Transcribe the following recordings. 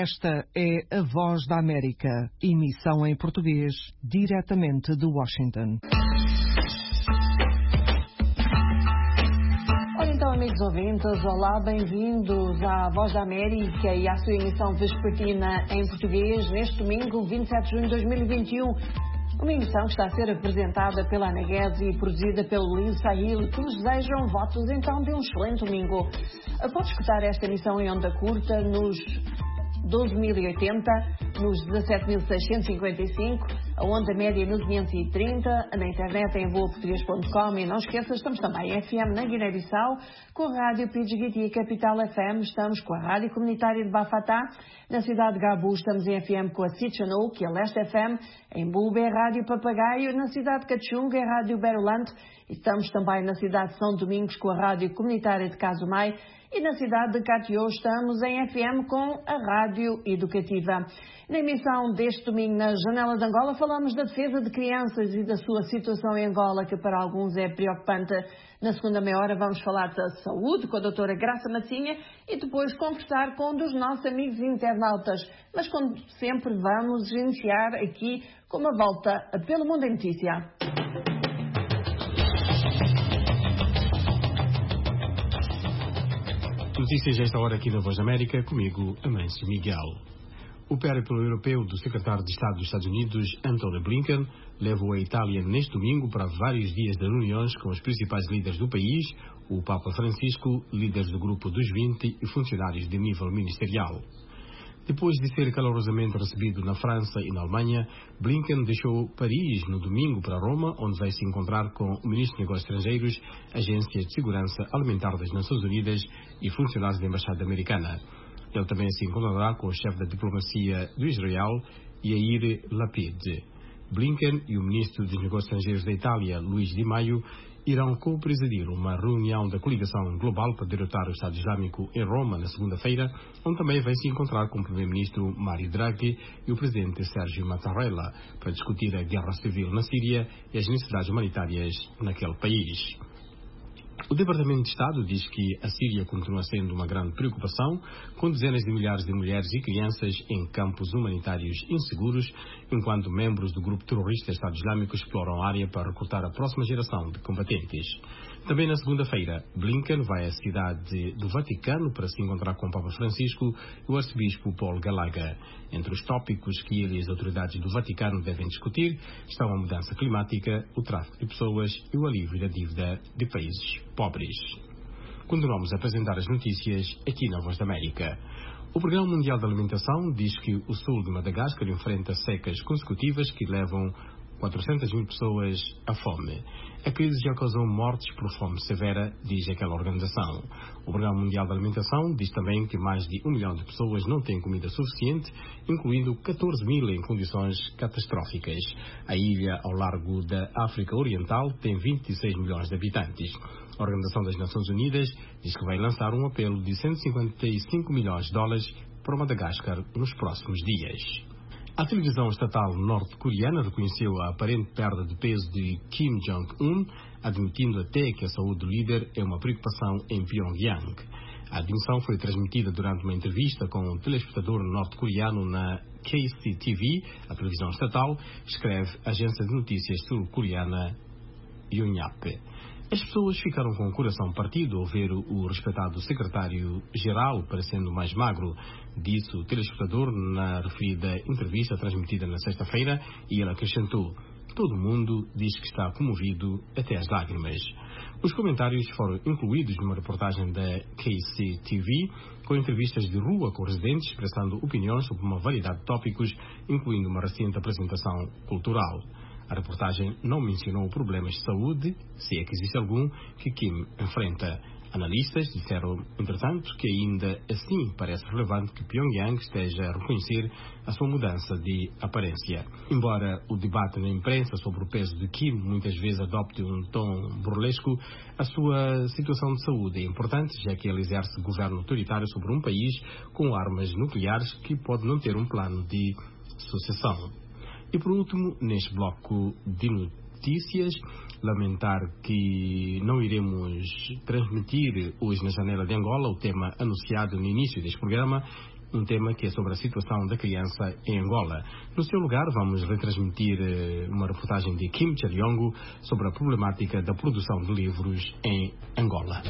Esta é a Voz da América, emissão em português, diretamente de Washington. Ora então, amigos ouvintes, olá, bem-vindos à Voz da América e à sua emissão vespertina em português neste domingo, 27 de junho de 2021. Uma emissão que está a ser apresentada pela Ana Guedes e produzida pelo Luís Sahil, que nos desejam votos então de um excelente domingo. Pode escutar esta emissão em onda curta nos 12.080, nos 17.655, a onda média no 530, na internet em boaportuguês.com e não esqueça, estamos também em FM na Guiné-Bissau, com a Rádio Pidgiti e Capital FM, estamos com a Rádio Comunitária de Bafatá, na cidade de Gabu estamos em FM com a Sitchanou, que é Leste FM, em Bube é Rádio Papagaio, na cidade de Cachunga é Rádio Berolante, e estamos também na cidade de São Domingos com a Rádio Comunitária de Casumai, e na cidade de Catió estamos em FM com a Rádio Educativa. Na emissão deste domingo na Janela de Angola falamos da defesa de crianças e da sua situação em Angola, que para alguns é preocupante. Na segunda meia hora vamos falar da saúde com a doutora Graça Massinha e depois conversar com um dos nossos amigos internautas. Mas como sempre vamos iniciar aqui com uma volta pelo Mundo em Notícia. Notícias a esta hora aqui na Voz da América, comigo, Amâncio Miguel. O périplo europeu do secretário de Estado dos Estados Unidos, Antony Blinken, levou a Itália neste domingo para vários dias de reuniões com os principais líderes do país, o Papa Francisco, líderes do Grupo dos 20 e funcionários de nível ministerial. Depois de ser calorosamente recebido na França e na Alemanha, Blinken deixou Paris no domingo para Roma, onde vai se encontrar com o Ministro de Negócios Estrangeiros, Agências de Segurança Alimentar das Nações Unidas e funcionários da Embaixada Americana. Ele também se encontrará com o chefe da diplomacia do Israel, Yair Lapid. Blinken e o Ministro dos Negócios Estrangeiros da Itália, Luís Di Maio, irão co-presidir uma reunião da coligação global para derrotar o Estado Islâmico em Roma na segunda-feira, onde também vai se encontrar com o Primeiro-Ministro Mario Draghi e o Presidente Sergio Mattarella para discutir a guerra civil na Síria e as necessidades humanitárias naquele país. O Departamento de Estado diz que a Síria continua sendo uma grande preocupação, com dezenas de milhares de mulheres e crianças em campos humanitários inseguros, enquanto membros do grupo terrorista Estado Islâmico exploram a área para recrutar a próxima geração de combatentes. Também na segunda-feira, Blinken vai à cidade do Vaticano para se encontrar com o Papa Francisco e o arcebispo Paul Gallagher. Entre os tópicos que ele e as autoridades do Vaticano devem discutir estão a mudança climática, o tráfico de pessoas e o alívio da dívida de países pobres. Continuamos a apresentar as notícias aqui na Voz da América. O Programa Mundial da Alimentação diz que o sul de Madagascar enfrenta secas consecutivas que levam 400 mil pessoas à fome. A crise já causou mortes por fome severa, diz aquela organização. O Programa Mundial da Alimentação diz também que mais de 1 milhão de pessoas não têm comida suficiente, incluindo 14 mil em condições catastróficas. A ilha ao largo da África Oriental tem 26 milhões de habitantes. A Organização das Nações Unidas diz que vai lançar um apelo de 155 milhões de dólares para Madagascar nos próximos dias. A televisão estatal norte-coreana reconheceu a aparente perda de peso de Kim Jong-un, admitindo até que a saúde do líder é uma preocupação em Pyongyang. A admissão foi transmitida durante uma entrevista com um telespectador norte-coreano na KCTV, a televisão estatal, escreve a agência de notícias sul-coreana Yonhap. As pessoas ficaram com o coração partido ao ver o respeitado secretário-geral parecendo mais magro, disse o telespectador na referida entrevista transmitida na sexta-feira, e ele acrescentou: todo mundo diz que está comovido até às lágrimas. Os comentários foram incluídos numa reportagem da KCTV, com entrevistas de rua com residentes expressando opiniões sobre uma variedade de tópicos, incluindo uma recente apresentação cultural. A reportagem não mencionou problemas de saúde, se é que existe algum, que Kim enfrenta. Analistas disseram, entretanto, que ainda assim parece relevante que Pyongyang esteja a reconhecer a sua mudança de aparência. Embora o debate na imprensa sobre o peso de Kim muitas vezes adopte um tom burlesco, a sua situação de saúde é importante, já que ele exerce governo autoritário sobre um país com armas nucleares que pode não ter um plano de sucessão. E por último, neste bloco de notícias, lamentar que não iremos transmitir hoje na Janela de Angola o tema anunciado no início deste programa, um tema que é sobre a situação da criança em Angola. No seu lugar, vamos retransmitir uma reportagem de Kim Charyongo sobre a problemática da produção de livros em Angola.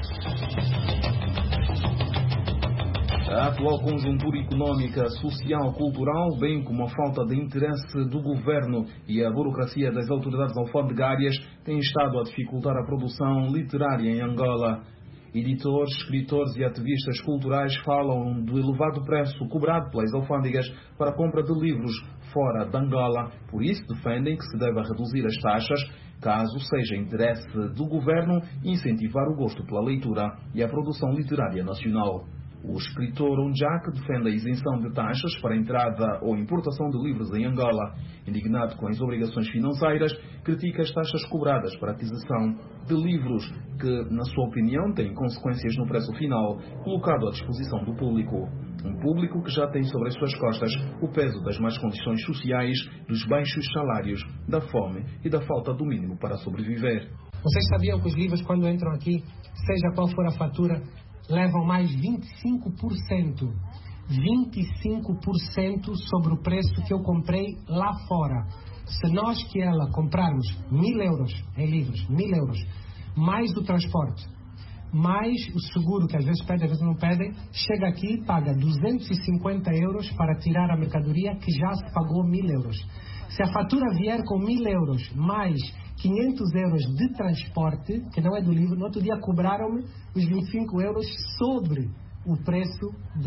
A atual conjuntura económica, social, cultural, bem como a falta de interesse do governo e a burocracia das autoridades alfandegárias têm estado a dificultar a produção literária em Angola. Editores, escritores e ativistas culturais falam do elevado preço cobrado pelas alfândegas para a compra de livros fora de Angola. Por isso, defendem que se deve reduzir as taxas, caso seja interesse do governo incentivar o gosto pela leitura e a produção literária nacional. O escritor Onjak defende a isenção de taxas para a entrada ou importação de livros em Angola. Indignado com as obrigações financeiras, critica as taxas cobradas para a aquisição de livros, que, na sua opinião, têm consequências no preço final, colocado à disposição do público. Um público que já tem sobre as suas costas o peso das más condições sociais, dos baixos salários, da fome e da falta do mínimo para sobreviver. Vocês sabiam que os livros, quando entram aqui, seja qual for a fatura, levam mais 25% sobre o preço que eu comprei lá fora. Se nós que ela comprarmos 1.000 euros em livros, 1.000 euros, mais o transporte, mais o seguro, que às vezes pedem, às vezes não pedem, chega aqui e paga 250 euros para tirar a mercadoria que já se pagou 1.000 euros. Se a fatura vier com 1.000 euros mais 500 euros de transporte, que não é do livro, no outro dia cobraram-me os 25 euros sobre o preço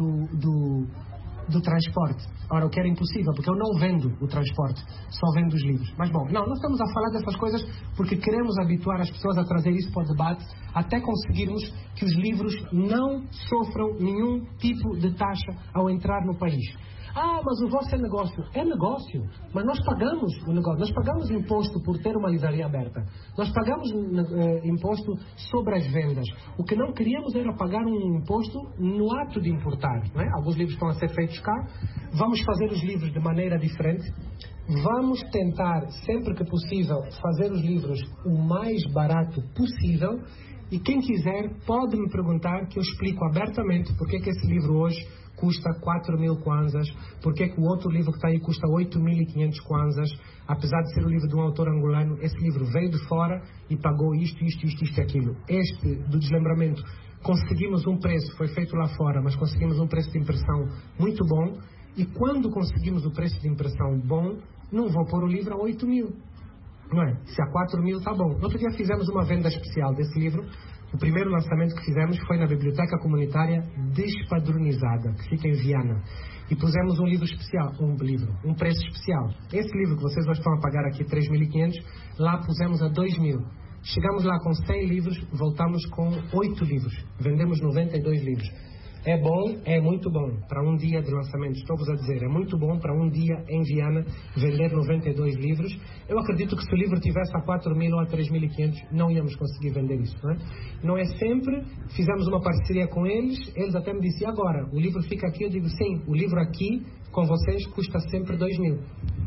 do transporte. Ora, o que era impossível, porque eu não vendo o transporte, só vendo os livros. Mas bom, não, nós estamos a falar dessas coisas porque queremos habituar as pessoas a trazer isso para o debate, até conseguirmos que os livros não sofram nenhum tipo de taxa ao entrar no país. Ah, mas o vosso é negócio. É negócio, mas nós pagamos o negócio. Nós pagamos imposto por ter uma livraria aberta. Nós pagamos imposto sobre as vendas. O que não queríamos era pagar um imposto no ato de importar. Não é? Alguns livros estão a ser feitos cá. Vamos fazer os livros de maneira diferente. Vamos tentar, sempre que possível, fazer os livros o mais barato possível. E quem quiser pode me perguntar, que eu explico abertamente porque é que esse livro hoje custa 4.000 kwanzas, porque é que o outro livro que está aí custa 8.500 kwanzas, apesar de ser o livro de um autor angolano. Esse livro veio de fora e pagou isto e aquilo. Este, do deslumbramento, conseguimos um preço, foi feito lá fora, mas conseguimos um preço de impressão muito bom, e quando conseguimos o preço de impressão bom, não vou pôr o livro a 8.000. Não é? Se a 4.000 está bom. No outro dia fizemos uma venda especial desse livro. O primeiro lançamento que fizemos foi na Biblioteca Comunitária Despadronizada, que fica em Viana. E pusemos um livro especial, um preço especial. Esse livro que vocês hoje estão a pagar aqui 3.500, lá pusemos a 2.000. Chegamos lá com 100 livros, voltamos com 8 livros. Vendemos 92 livros. É bom, é muito bom para um dia de lançamento, estou-vos a dizer, é muito bom para um dia em Viana vender 92 livros. Eu acredito que se o livro tivesse a 4.000 ou a 3.500, não íamos conseguir vender isso, não é? Não é sempre. Fizemos uma parceria com eles até me disseram, agora, o livro fica aqui. Eu digo, sim, o livro aqui, com vocês, custa sempre 2.000.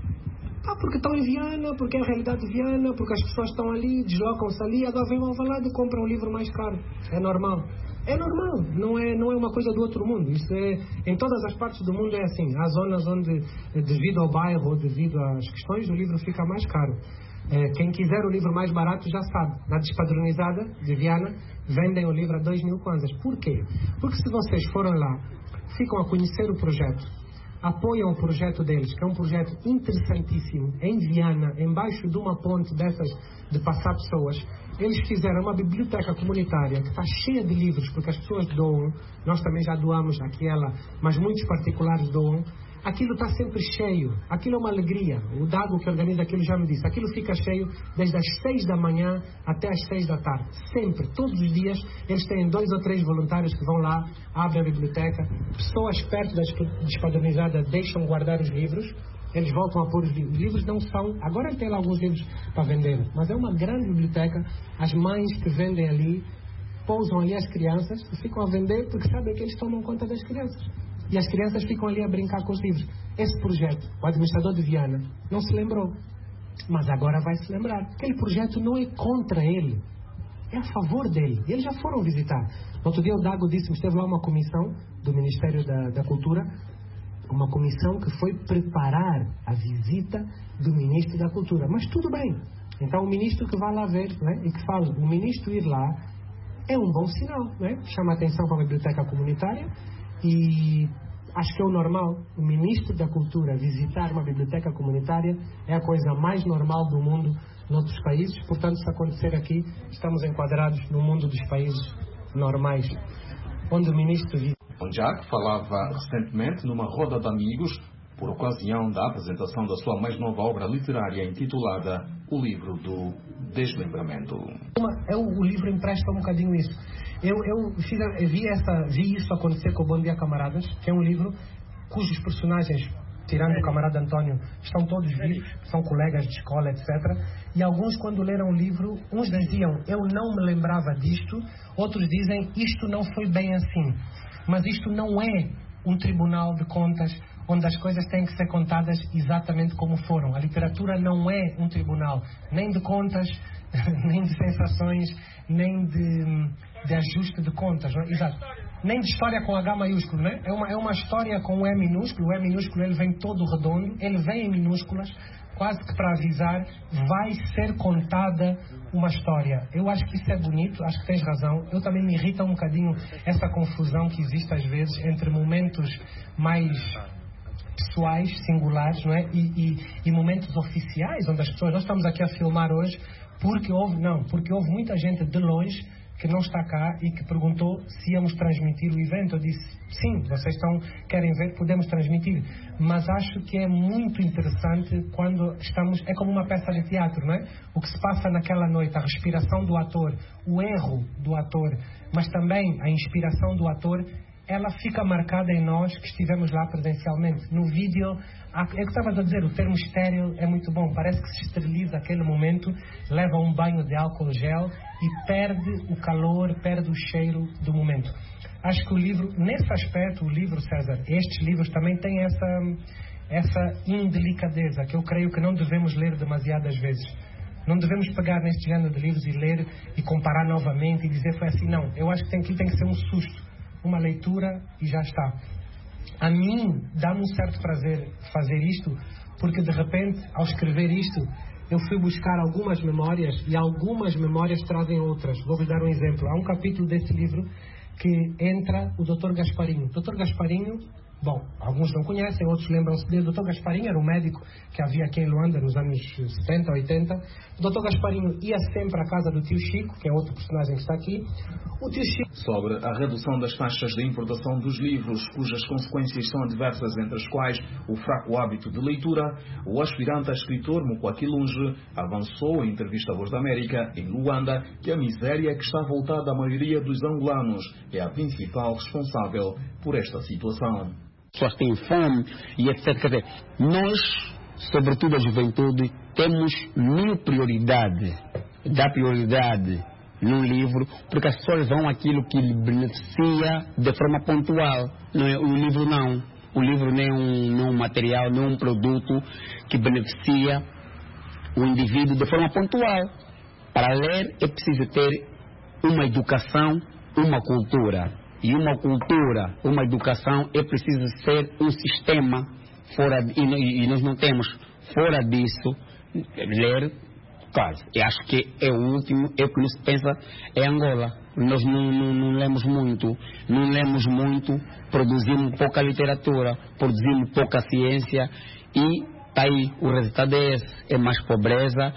Porque estão em Viana, porque é a realidade de Viana, porque as pessoas estão ali, deslocam-se ali, agora vêm ao Alvalade e compram um livro mais caro. É normal. É normal, não é uma coisa do outro mundo. Isso é, em todas as partes do mundo é assim. Há zonas onde, devido ao bairro ou devido às questões, o livro fica mais caro. Quem quiser o livro mais barato já sabe. Na Despadronizada de Viana, vendem o livro a 2.000 kwanzas. Por quê? Porque se vocês foram lá, ficam a conhecer o projeto, apoiam o projeto deles, que é um projeto interessantíssimo, em Viana, embaixo de uma ponte dessas de passar pessoas. Eles fizeram uma biblioteca comunitária que está cheia de livros, porque as pessoas doam. Nós também já doamos aquela, mas muitos particulares doam. Aquilo está sempre cheio, aquilo é uma alegria. O Dago que organiza aquilo já me disse, aquilo fica cheio desde as 6 da manhã até as 6 da tarde, sempre, todos os dias. Eles têm 2 ou 3 voluntários que vão lá, abrem a biblioteca, pessoas perto da Despadronizada deixam guardar os livros, eles voltam a pôr os livros. Os livros não são, agora tem lá alguns livros para vender, mas é uma grande biblioteca. As mães que vendem ali pousam ali as crianças e ficam a vender porque sabem que eles tomam conta das crianças. E as crianças ficam ali a brincar com os livros. Esse projeto, o administrador de Viana não se lembrou, mas agora vai se lembrar. Aquele projeto não é contra ele, é a favor dele. E eles já foram visitar. No outro dia o Dago disse-me, esteve lá uma comissão do Ministério da Cultura, uma comissão que foi preparar a visita do Ministro da Cultura. Mas tudo bem. Então o Ministro que vai lá ver, não é? E que fala, o Ministro ir lá é um bom sinal, não é? Chama a atenção para a biblioteca comunitária e acho que é o normal. O Ministro da Cultura visitar uma biblioteca comunitária é a coisa mais normal do mundo noutros países. Portanto, se acontecer aqui, estamos enquadrados no mundo dos países normais, onde o Ministro visita. Onjak falava recentemente numa roda de amigos por ocasião da apresentação da sua mais nova obra literária intitulada O Livro do Desmembramento. O livro empresta um bocadinho isso. Eu vi isso acontecer com o Bom Dia Camaradas, que é um livro cujos personagens, tirando o camarada António, estão todos vivos, são colegas de escola, etc. E alguns, quando leram o livro, uns diziam, eu não me lembrava disto, outros dizem, isto não foi bem assim. Mas isto não é um tribunal de contas onde as coisas têm que ser contadas exatamente como foram. A literatura não é um tribunal, nem de contas, nem de sensações, nem de ajuste de contas. Não é? Exato. Nem de história com H maiúsculo, né? É uma história com o E minúsculo. O E minúsculo ele vem todo redondo, ele vem em minúsculas, quase que para avisar, vai ser contada uma história. Eu acho que isso é bonito, acho que tens razão. Eu também me irrita um bocadinho essa confusão que existe às vezes entre momentos mais pessoais, singulares, não é? E momentos oficiais, onde as pessoas... Nós estamos aqui a filmar hoje porque houve muita gente de longe que não está cá e que perguntou se íamos transmitir o evento. Eu disse, sim, vocês querem ver, podemos transmitir. Mas acho que é muito interessante quando estamos... É como uma peça de teatro, não é? O que se passa naquela noite, a respiração do ator, o erro do ator, mas também a inspiração do ator, ela fica marcada em nós que estivemos lá presencialmente. No vídeo, é o que estavas a dizer, o termo estéril é muito bom. Parece que se esteriliza aquele momento, leva um banho de álcool gel e perde o calor, perde o cheiro do momento. Acho que o livro, nesse aspecto, o livro, César, estes livros também têm essa indelicadeza que eu creio que não devemos ler demasiadas vezes. Não devemos pegar neste género de livros e ler e comparar novamente e dizer foi assim. Não, eu acho que tem que ser um susto, uma leitura e já está. A mim dá-me um certo prazer fazer isto, porque de repente, ao escrever isto, eu fui buscar algumas memórias e algumas memórias trazem outras. Vou-vos dar um exemplo. Há um capítulo desse livro que entra o Dr. Gasparinho. O Dr. Gasparinho, bom, alguns não conhecem, outros lembram-se dele. O Dr. Gasparinho era um médico que havia aqui em Luanda nos anos 70, 80. O Dr. Gasparinho ia sempre à casa do tio Chico, que é outro personagem que está aqui. O tio Chico... Sobre a redução das taxas de importação dos livros, cujas consequências são adversas, entre as quais o fraco hábito de leitura, o aspirante a escritor Mokwaki Lunge avançou em entrevista à Voz da América, em Luanda, que a miséria que está voltada à maioria dos angolanos é a principal responsável por esta situação. As pessoas têm fome e etc. Quer dizer, nós, sobretudo a juventude, temos mil prioridades. Dá prioridade num livro, porque as pessoas vão aquilo que lhe beneficia de forma pontual. Não é? O livro não. O livro não é um material, não é um produto que beneficia o indivíduo de forma pontual. Para ler é preciso ter uma educação, uma cultura. E uma cultura, uma educação é preciso ser um sistema e nós não temos. Fora disso, ler, claro, eu acho que é o último, é o que nos pensa, é Angola. Nós não lemos muito, produzimos pouca literatura, produzimos pouca ciência e está aí, o resultado é esse, é mais pobreza,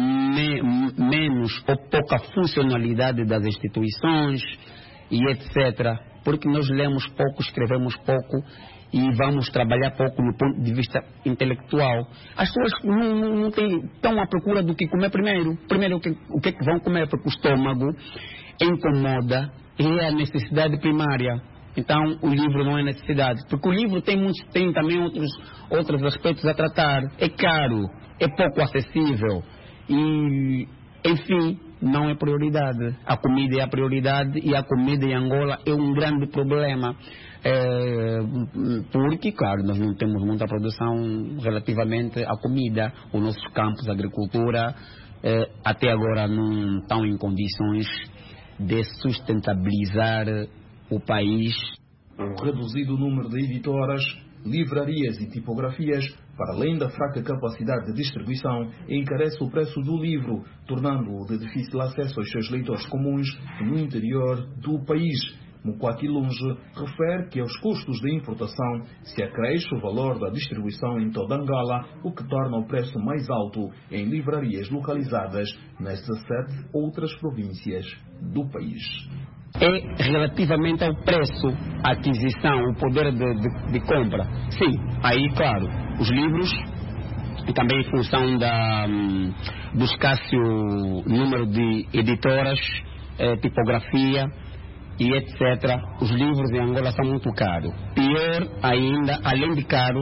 menos ou pouca funcionalidade das instituições e etc. Porque nós lemos pouco, escrevemos pouco e vamos trabalhar pouco no ponto de vista intelectual. As pessoas estão à procura do que comer primeiro. Primeiro, o que vão comer? Porque o estômago incomoda e é a necessidade primária. Então, o livro não é necessidade. Porque o livro tem também outros aspectos a tratar. É caro, é pouco acessível e, enfim, não é prioridade. A comida é a prioridade e a comida em Angola é um grande problema. Porque, claro, nós não temos muita produção relativamente à comida. Os nossos campos de agricultura até agora não estão em condições de sustentabilizar o país. O reduzido número de editoras livrarias e tipografias, para além da fraca capacidade de distribuição, encarece o preço do livro, tornando-o de difícil acesso aos seus leitores comuns no interior do país. Mokwati Lunge refere que aos custos de importação se acresce o valor da distribuição em toda Angola, o que torna o preço mais alto em livrarias localizadas nas 17 outras províncias do país. É relativamente ao preço, a aquisição, o poder de compra. Sim, aí, claro, os livros, e também em função do escasso número de editoras, tipografia e etc., os livros em Angola são muito caros. Pior ainda, além de caro,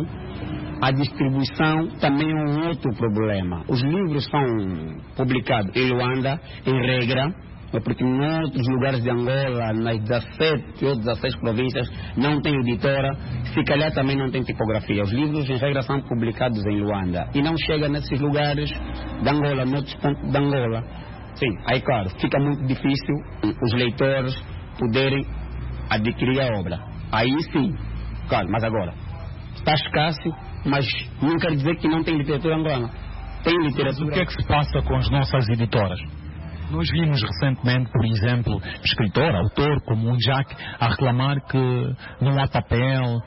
a distribuição também é um outro problema. Os livros são publicados em Luanda, em regra, porque em outros lugares de Angola, nas 17 ou 16 províncias, não tem editora, se calhar também não tem tipografia. Os livros, em regra, são publicados em Luanda e não chegam nesses lugares de Angola, noutros pontos de Angola. Sim, aí claro, fica muito difícil os leitores poderem adquirir a obra. Aí sim, claro, mas agora, está escasso, mas não quer dizer que não tem literatura angolana. Tem literatura. Mas o que é que se passa com as nossas editoras? Nós vimos recentemente, por exemplo, escritor, autor, como um Jack, a reclamar que não há papel,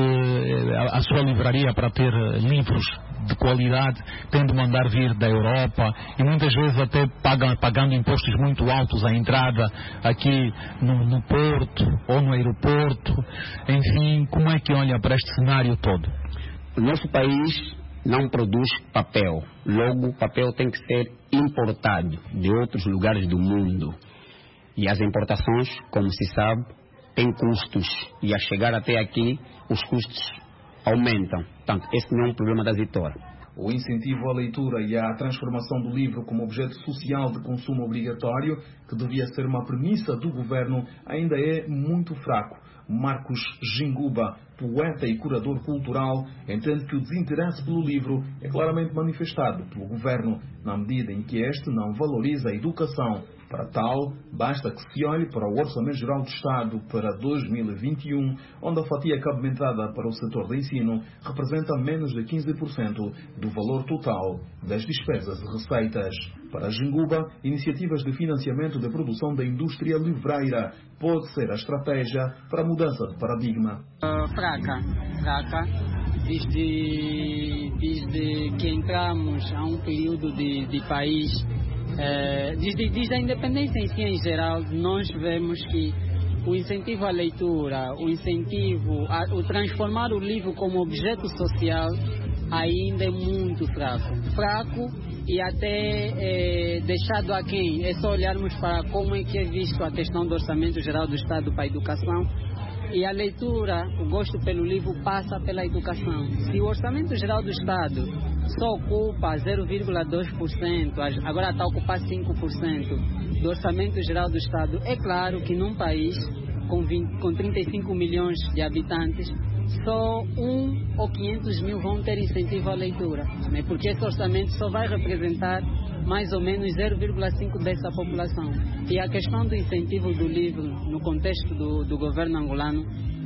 que a sua livraria, para ter livros de qualidade, tem de mandar vir da Europa e muitas vezes até pagando impostos muito altos à entrada aqui no porto ou no aeroporto. Enfim, como é que olha para este cenário todo? O nosso país não produz papel. Logo, o papel tem que ser importado de outros lugares do mundo. E as importações, como se sabe, têm custos. E a chegar até aqui, os custos aumentam. Portanto, esse não é um problema da editora. O incentivo à leitura e à transformação do livro como objeto social de consumo obrigatório, que devia ser uma premissa do governo, ainda é muito fraco. Marcos Jinguba, poeta e curador cultural, entende que o desinteresse pelo livro é claramente manifestado pelo governo, na medida em que este não valoriza a educação. Para tal, basta que se olhe para o Orçamento Geral do Estado para 2021, onde a fatia cabimentada para o setor de ensino representa menos de 15% do valor total das despesas e receitas. Para Jinguba, iniciativas de financiamento da produção da indústria livreira pode ser a estratégia para a mudança de paradigma. Fraca. Desde que entramos a um período de país, desde a independência em si em geral, nós vemos que o incentivo à leitura, o transformar o livro como objeto social ainda é muito fraco e até deixado aquém. É só olharmos para como é que é visto a questão do Orçamento Geral do Estado para a educação. E a leitura, o gosto pelo livro passa pela educação. Se o Orçamento Geral do Estado só ocupa 0,2%, agora está a ocupar 5% do Orçamento Geral do Estado, é claro que num país com 35 milhões de habitantes, só 1 ou 500 mil vão ter incentivo à leitura, né? Porque esse orçamento só vai representar mais ou menos 0,5% dessa população. E a questão do incentivo do livro no contexto do governo angolano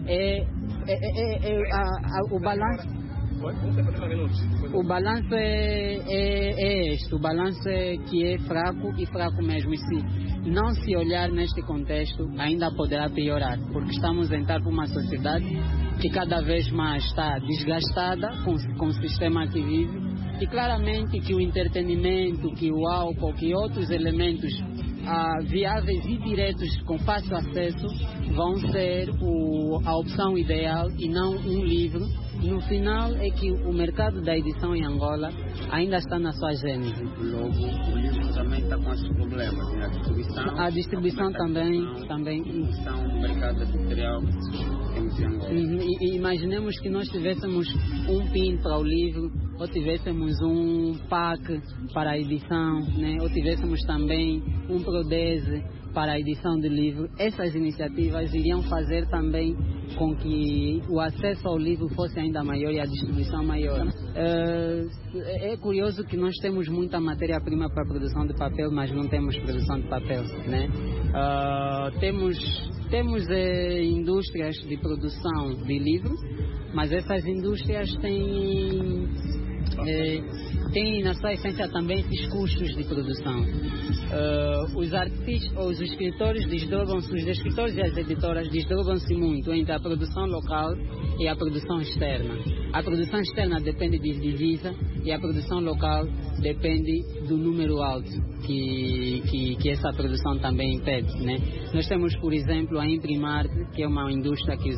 o balanço. O balanço é este, o balanço é que é fraco e fraco mesmo. E se não se olhar neste contexto, ainda poderá piorar, porque estamos a entrar para uma sociedade que cada vez mais está desgastada com o sistema que vive, e claramente que o entretenimento, que o álcool, que outros elementos viáveis e diretos com fácil acesso vão ser a opção ideal e não um livro. No final é que o mercado da edição em Angola ainda está na sua gênese. Logo, o livro também está com esses problemas, né? A distribuição também. O mercado editorial que temos em Angola. E imaginemos que nós tivéssemos um PIN para o livro, ou tivéssemos um PAC para a edição, né? Ou tivéssemos também um Prodese para a edição de livro. Essas iniciativas iriam fazer também com que o acesso ao livro fosse ainda maior e a distribuição maior. É curioso que nós temos muita matéria-prima para a produção de papel, mas não temos produção de papel, né? Temos indústrias de produção de livro, mas essas indústrias têm na sua essência também esses custos de produção. Os artistas, os escritores desdobram-se, os escritores e as editoras desdobram-se muito entre a produção local e a produção externa. A produção externa depende de divisa e a produção local depende do número alto que essa produção também pede, né? Nós temos, por exemplo, a Imprimarte, que é uma indústria que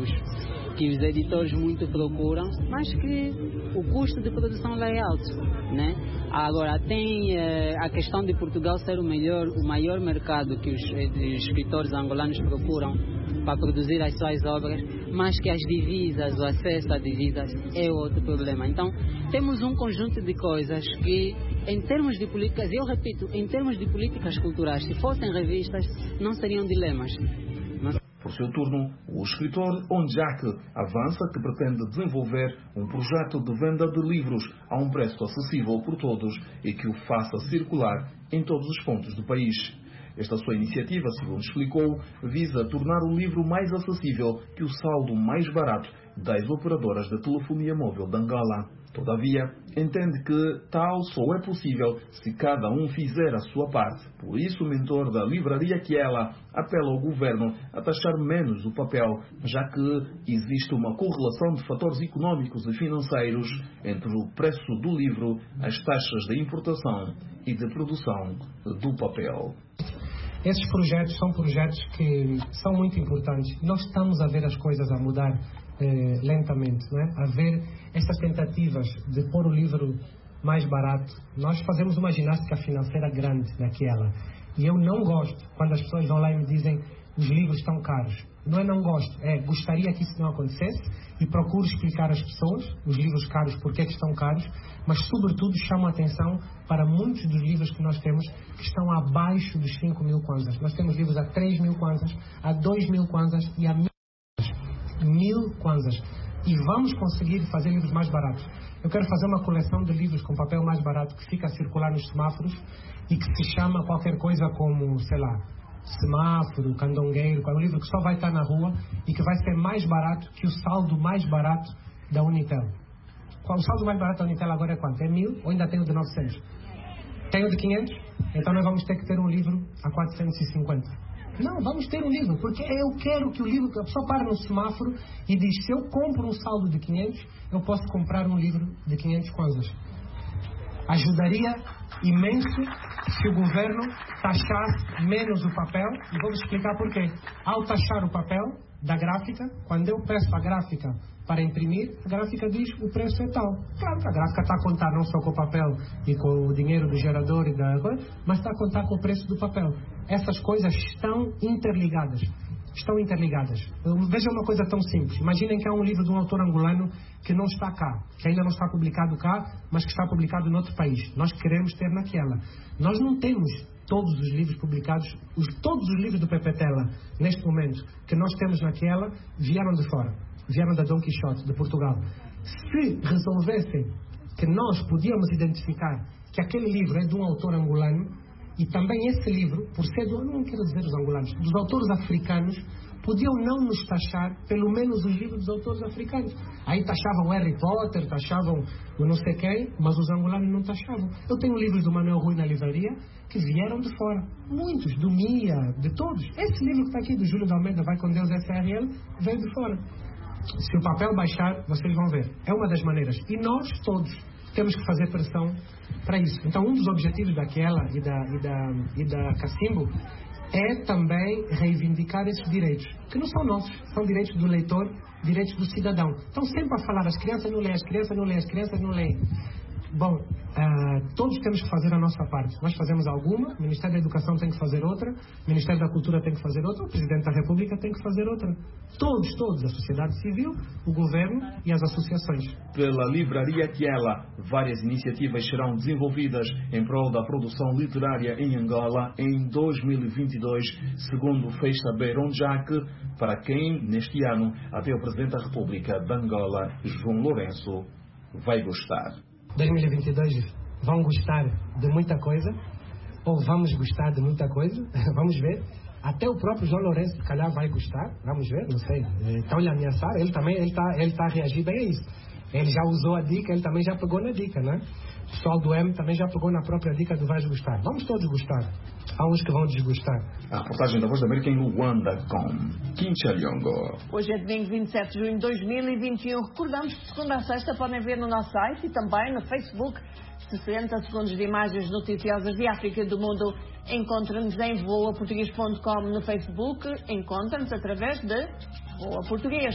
os editores muito procuram, mas que o custo de produção lá é alto, né? Agora, tem a questão de Portugal ser o maior mercado que os escritores angolanos procuram para produzir as suas obras, mas que as divisas, o acesso a divisas é outro problema. Então, temos um conjunto de coisas que, em termos de políticas, eu repito, em termos de políticas culturais, se fossem revistas, não seriam dilemas. Por seu turno, o escritor Onjak avança que pretende desenvolver um projeto de venda de livros a um preço acessível por todos e que o faça circular em todos os pontos do país. Esta sua iniciativa, segundo explicou, visa tornar o livro mais acessível que o saldo mais barato das operadoras de telefonia móvel de Angola. Todavia, entende que tal só é possível se cada um fizer a sua parte. Por isso, o mentor da livraria Kiela apela ao governo a taxar menos o papel, já que existe uma correlação de fatores económicos e financeiros entre o preço do livro, as taxas de importação e de produção do papel. Esses projetos são projetos que são muito importantes. Nós estamos a ver as coisas a mudar lentamente, não é? A ver essas tentativas de pôr o livro mais barato. Nós fazemos uma ginástica financeira grande naquela. E eu não gosto quando as pessoas vão lá e me dizem os livros estão caros. Não é não gosto, gostaria que isso não acontecesse e procuro explicar às pessoas os livros caros, porque é que estão caros, mas sobretudo chamo a atenção para muitos dos livros que nós temos que estão abaixo dos 5.000 kwanzas. Nós temos livros a 3.000 kwanzas, a 2.000 kwanzas e a 1.000 kwanzas. E vamos conseguir fazer livros mais baratos. Eu quero fazer uma coleção de livros com papel mais barato que fica a circular nos semáforos e que se chama qualquer coisa como, sei lá, semáforo, candongueiro, um livro que só vai estar na rua e que vai ser mais barato que o saldo mais barato da Unitel. O saldo mais barato da Unitel agora é quanto? É 1.000 ou ainda tem o de 900? Tem o de 500? Então nós vamos ter que ter um livro a 450. Não, vamos ter um livro, porque eu quero que o livro, a pessoa para no semáforo e diz, se eu compro um saldo de 500, eu posso comprar um livro de 500 kwanzas. Ajudaria imenso se o governo taxasse menos o papel, e vou explicar porquê. Ao taxar o papel da gráfica, quando eu peço a gráfica para imprimir, a gráfica diz o preço é tal. Claro que a gráfica está a contar não só com o papel e com o dinheiro do gerador e da coisa, mas está a contar com o preço do papel. Essas coisas estão interligadas. Estão interligadas. Veja uma coisa tão simples. Imaginem que há um livro de um autor angolano que não está cá, que ainda não está publicado cá, mas que está publicado em outro país. Nós queremos ter naquela. Nós não temos todos os livros publicados, todos os livros do Pepe Tela, neste momento, que nós temos naquela, vieram de fora. Vieram da Dom Quixote, de Portugal. Se resolvessem que nós podíamos identificar que aquele livro é de um autor angolano, e também esse livro, por ser não quero dizer dos angolanos, dos autores africanos, podiam não nos taxar, pelo menos os livros dos autores africanos. Aí taxavam o Harry Potter, taxavam o não sei quem, mas os angolanos não taxavam. Eu tenho livros do Manuel Rui na livraria que vieram de fora. Muitos, do Mia, de todos. Esse livro que está aqui, do Júlio de Almeida, Vai com Deus SRL, veio de fora. Se o papel baixar, vocês vão ver. É uma das maneiras. E nós todos temos que fazer pressão para isso. Então, um dos objetivos daquela e da Cacimbo é também reivindicar esses direitos, que não são nossos, são direitos do leitor, direitos do cidadão. Estão sempre a falar, as crianças não leem, as crianças não leem, as crianças não leem. Bom, todos temos que fazer a nossa parte. Nós fazemos alguma, o Ministério da Educação tem que fazer outra, o Ministério da Cultura tem que fazer outra, o Presidente da República tem que fazer outra. Todos, a sociedade civil, o governo e as associações. Pela livraria Kiela, várias iniciativas serão desenvolvidas em prol da produção literária em Angola em 2022, segundo fez saber Onjak, para quem, neste ano, até o Presidente da República de Angola, João Lourenço, vai gostar. 2022 vão gostar de muita coisa, ou vamos gostar de muita coisa, vamos ver, Até o próprio João Lourenço, se calhar, vai gostar. Vamos ver, não sei. Estão-lhe a ameaçar. Ele também está a reagir bem a isso. Ele já usou a dica, ele também já pegou na dica, né? O pessoal do M também já pegou na própria dica do vais gostar. Vamos todos gostar. Há uns que vão desgostar. A reportagem da Voz da América em Luanda com Kincha Liongo. Hoje é domingo 27 de junho de 2021. Recordamos que de segunda a sexta podem ver no nosso site e também no Facebook 60 segundos de imagens noticiosas de África e do mundo. Encontra-nos em voaportuguês.com no Facebook. Encontra-nos através de Voa Português.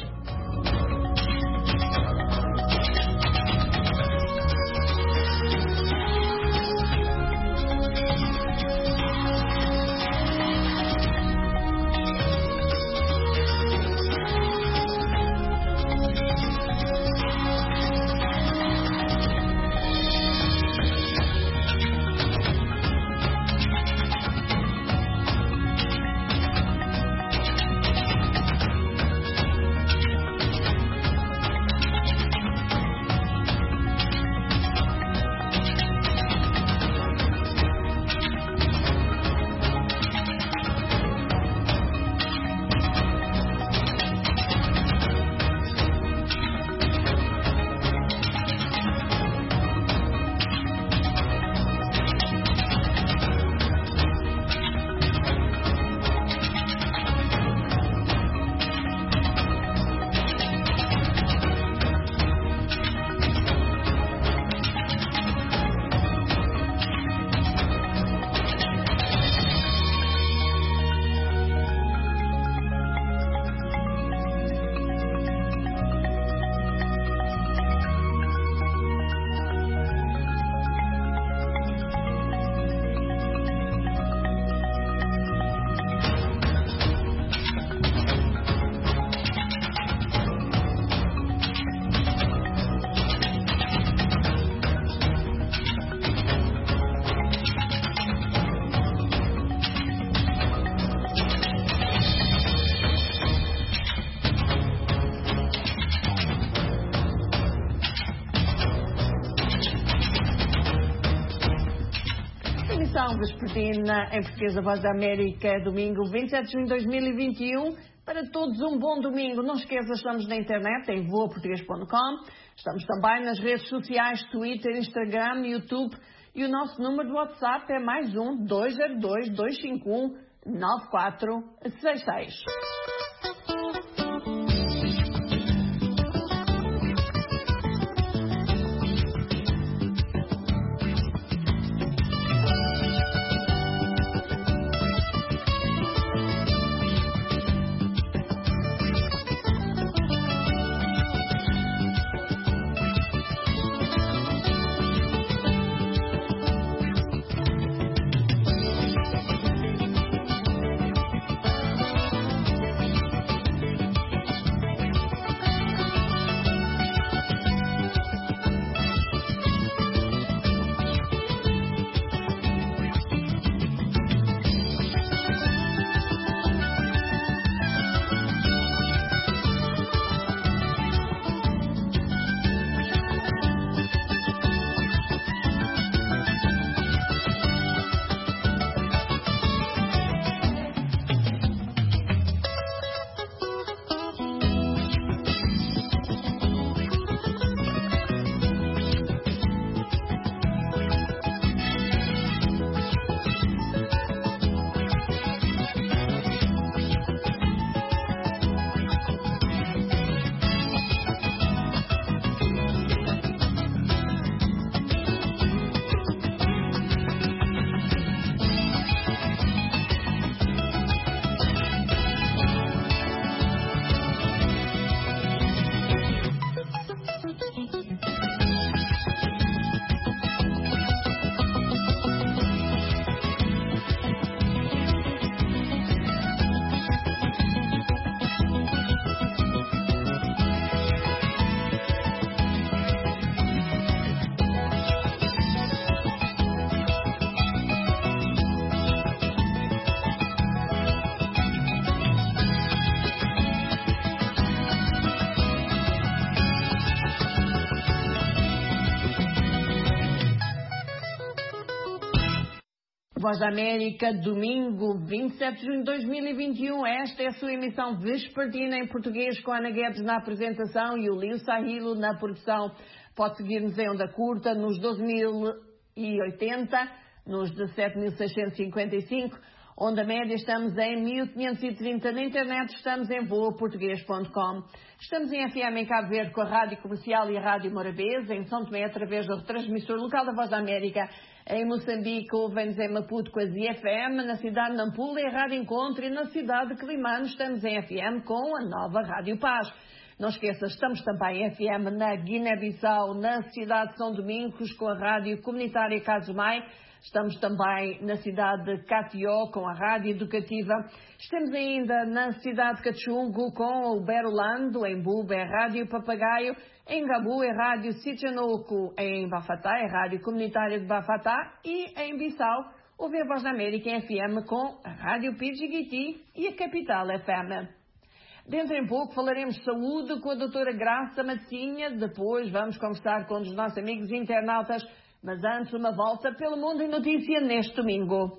Vespertina, em português da Voz da América, domingo 27 de junho de 2021. Para todos um bom domingo. Não esqueça, estamos na internet em voaportuguês.com. Estamos também nas redes sociais, Twitter, Instagram, YouTube. E o nosso número de WhatsApp é +1 202 251 9466. Voz da América, domingo 27 de junho de 2021. Esta é a sua emissão vespertina em português, com a Ana Guedes na apresentação e o Lio Sahilo na produção. Pode seguir-nos em onda curta nos 12.080, nos 17.655. Onda média estamos em 1530, na internet estamos em voaportuguês.com. Estamos em FM em Cabo Verde com a Rádio Comercial e a Rádio Morabeza, em São Tomé através do retransmissor local da Voz da América, em Moçambique ouvem-nos em Maputo com a ZFM, na cidade de Nampula é a Rádio Encontro e na cidade de Climano estamos em FM com a nova Rádio Paz. Não esqueça, estamos também em FM na Guiné-Bissau, na cidade de São Domingos com a Rádio Comunitária Casumai. Estamos também na cidade de Catió com a Rádio Educativa. Estamos ainda na cidade de Cachungo com o Berolando, em Buba é Rádio Papagaio, em Gabu é Rádio Sitianoco, em Bafatá é Rádio Comunitária de Bafatá e em Bissau ouve a Voz da América em FM com a Rádio Pidgiguiti e a Capital FM. Dentro em pouco falaremos de saúde com a doutora Graça Matinha, depois vamos conversar com um dos nossos amigos internautas. Mas antes, uma volta pelo Mundo em Notícia neste domingo.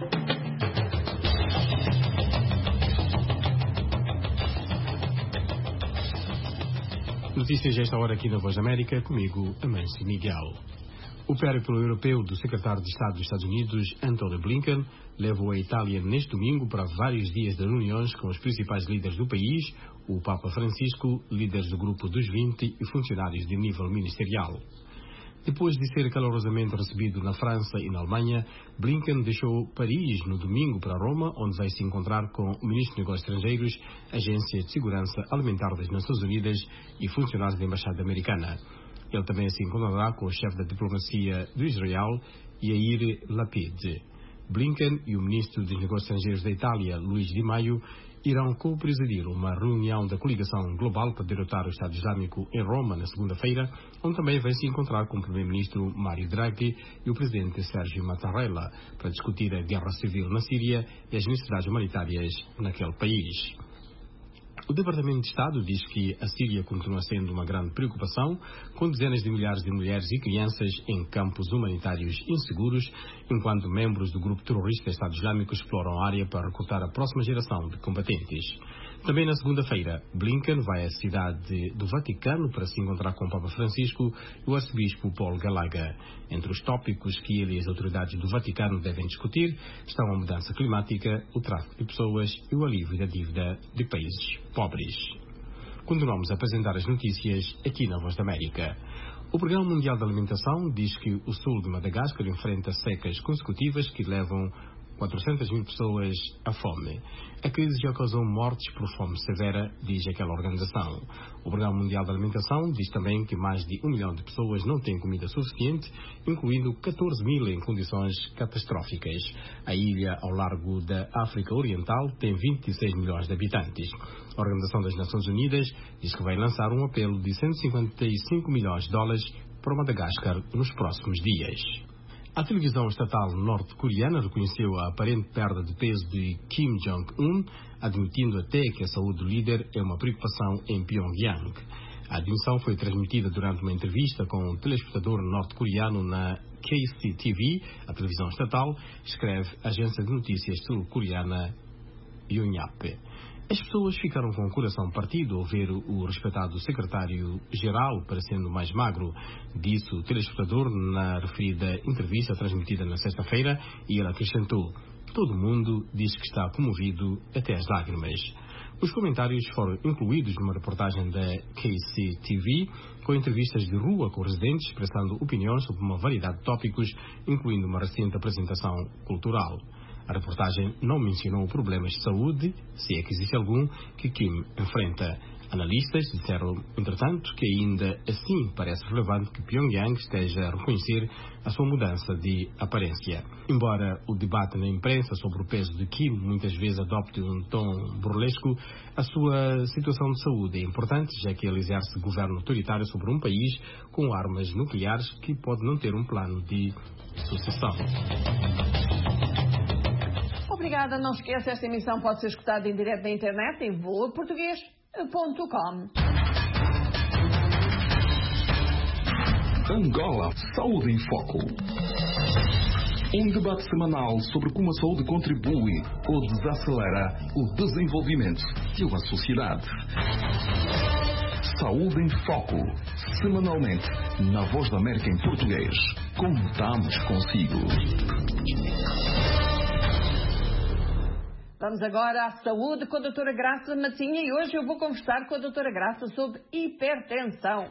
Notícias esta hora aqui na Voz da América, comigo, Amâncio Miguel. O périplo europeu do secretário de Estado dos Estados Unidos, Antony Blinken, levou a Itália neste domingo para vários dias de reuniões com os principais líderes do país, o Papa Francisco, líderes do Grupo dos 20 e funcionários de nível ministerial. Depois de ser calorosamente recebido na França e na Alemanha, Blinken deixou Paris no domingo para Roma, onde vai se encontrar com o Ministro de Negócios Estrangeiros, Agência de Segurança Alimentar das Nações Unidas e funcionários da Embaixada Americana. Ele também se encontrará com o chefe da diplomacia do Israel, Yair Lapid. Blinken e o Ministro dos Negócios Estrangeiros da Itália, Luís Di Maio, irão co-presidir uma reunião da coligação global para derrotar o Estado Islâmico em Roma na segunda-feira, onde também vai se encontrar com o Primeiro-Ministro Mário Draghi e o Presidente Sérgio Mattarella para discutir a guerra civil na Síria e as necessidades humanitárias naquele país. O Departamento de Estado diz que a Síria continua sendo uma grande preocupação, com dezenas de milhares de mulheres e crianças em campos humanitários inseguros, enquanto membros do grupo terrorista Estado Islâmico exploram a área para recrutar a próxima geração de combatentes. Também na segunda-feira, Blinken vai à cidade do Vaticano para se encontrar com o Papa Francisco e o arcebispo Paul Gallagher. Entre os tópicos que ele e as autoridades do Vaticano devem discutir estão a mudança climática, o tráfico de pessoas e o alívio da dívida de países pobres. Continuamos a apresentar as notícias aqui na Voz da América. O Programa Mundial da Alimentação diz que o sul de Madagascar enfrenta secas consecutivas que levam 400 mil pessoas à fome. A crise já causou mortes por fome severa, diz aquela organização. O Programa Mundial da Alimentação diz também que mais de 1 milhão de pessoas não têm comida suficiente, incluindo 14 mil em condições catastróficas. A ilha ao largo da África Oriental tem 26 milhões de habitantes. A Organização das Nações Unidas diz que vai lançar um apelo de 155 milhões de dólares para Madagascar nos próximos dias. A televisão estatal norte-coreana reconheceu a aparente perda de peso de Kim Jong-un, admitindo até que a saúde do líder é uma preocupação em Pyongyang. A admissão foi transmitida durante uma entrevista com um telespectador norte-coreano na KCTV, a televisão estatal, escreve a agência de notícias sul-coreana Yonhap. As pessoas ficaram com o coração partido ao ver o respeitado secretário-geral parecendo mais magro, disse o telespectador na referida entrevista transmitida na sexta-feira, e ele acrescentou: todo mundo diz que está comovido até as lágrimas. Os comentários foram incluídos numa reportagem da KCTV, com entrevistas de rua com residentes expressando opiniões sobre uma variedade de tópicos, incluindo uma recente apresentação cultural. A reportagem não mencionou problemas de saúde, se é que existe algum, que Kim enfrenta. Analistas disseram, entretanto, que ainda assim parece relevante que Pyongyang esteja a reconhecer a sua mudança de aparência. Embora o debate na imprensa sobre o peso de Kim muitas vezes adopte um tom burlesco, a sua situação de saúde é importante, já que ele exerce governo autoritário sobre um país com armas nucleares que pode não ter um plano de sucessão. Obrigada, não esqueça, esta emissão pode ser escutada em direto na internet em voaportuguês.com. Angola, saúde em foco. Um debate semanal sobre como a saúde contribui ou desacelera o desenvolvimento de uma sociedade. Saúde em Foco. Semanalmente, na Voz da América em português. Contamos consigo. Vamos agora à saúde com a doutora Graça Matinha e hoje eu vou conversar com a doutora Graça sobre hipertensão.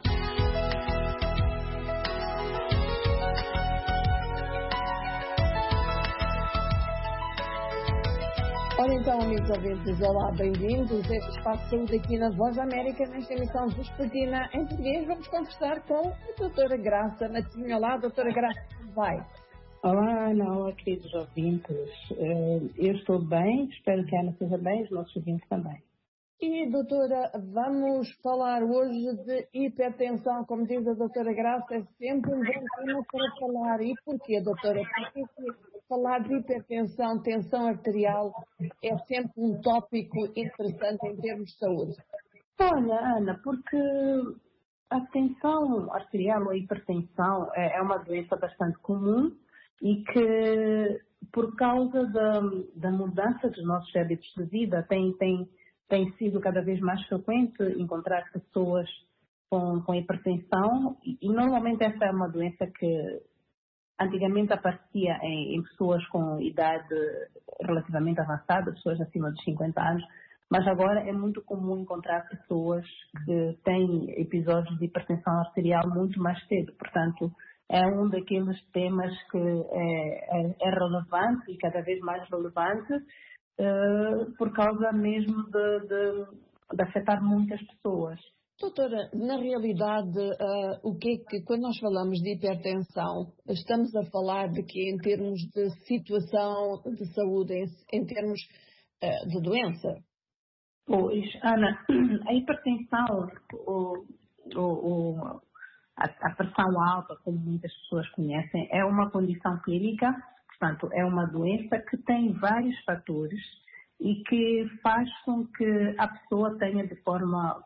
Ora então, amigos ouvintes, olá, bem-vindos a este espaço de saúde aqui na Voz da América, nesta emissão vespertina em português. Vamos conversar com a doutora Graça Matinha. Olá, doutora Graça, como vai? Olá, Ana, olá, queridos ouvintes. Eu estou bem, espero que a Ana esteja bem, os nossos ouvintes também. E, doutora, vamos falar hoje de hipertensão. Como diz a doutora Graça, é sempre um bom tema para falar. E porquê, doutora? Porque falar de hipertensão, tensão arterial, é sempre um tópico interessante em termos de saúde. Olha, Ana, porque a tensão arterial ou hipertensão é uma doença bastante comum e que, por causa da mudança dos nossos hábitos de vida, tem sido cada vez mais frequente encontrar pessoas com hipertensão e normalmente essa é uma doença que antigamente aparecia em pessoas com idade relativamente avançada, pessoas acima dos 50 anos, mas agora é muito comum encontrar pessoas que têm episódios de hipertensão arterial muito mais cedo. Portanto, é um daqueles temas que é relevante e cada vez mais relevante por causa mesmo de afetar muitas pessoas. Doutora, na realidade, o que é que, quando nós falamos de hipertensão, estamos a falar de que em termos de situação de saúde, em termos de doença? Pois, Ana, a hipertensão, a pressão alta, como muitas pessoas conhecem, é uma condição clínica, portanto, é uma doença que tem vários fatores e que faz com que a pessoa tenha de forma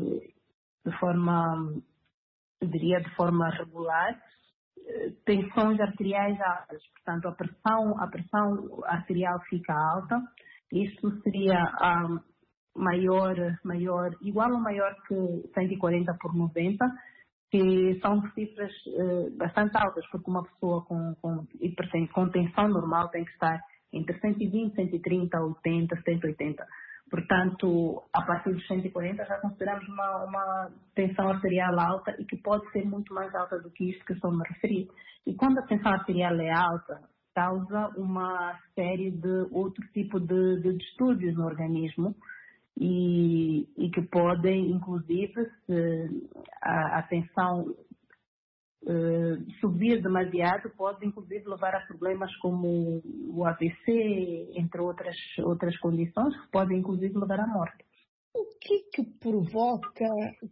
regular, tensões arteriais altas. Portanto, a pressão arterial fica alta. Isto seria igual ou maior que 140 por 90, que são cifras bastante altas, porque uma pessoa com tensão normal tem que estar entre 120, 130, 80, 180. Portanto, a partir dos 140 já consideramos uma tensão arterial alta e que pode ser muito mais alta do que isto que estou a me referir. E quando a tensão arterial é alta, causa uma série de outro tipo de distúrbios no organismo e que podem, inclusive, se a tensão subir demasiado, pode inclusive levar a problemas como o AVC, entre outras condições, que podem inclusive levar à morte. O que provoca,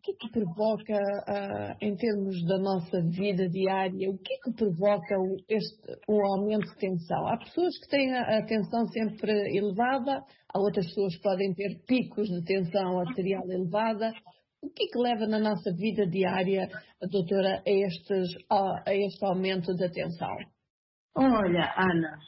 em termos da nossa vida diária, o que provoca o aumento de tensão? Há pessoas que têm a tensão sempre elevada, há outras pessoas que podem ter picos de tensão arterial elevada. O que leva na nossa vida diária, doutora, a este aumento da tensão? Olha, Ana,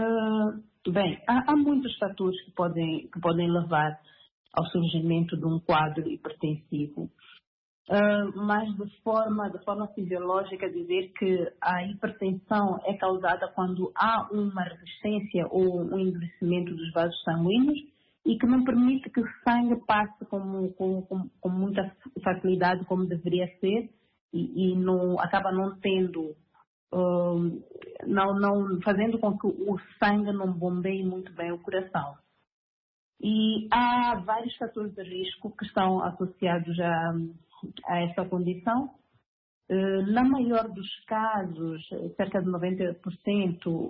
há muitos fatores que podem levar ao surgimento de um quadro hipertensivo, mas de forma fisiológica dizer que a hipertensão é causada quando há uma resistência ou um endurecimento dos vasos sanguíneos e que não permite que o sangue passe com muita facilidade como deveria ser e acaba não tendo, fazendo com que o sangue não bombeie muito bem o coração. E há vários fatores de risco que estão associados a essa condição. Na maior dos casos, cerca de 90%,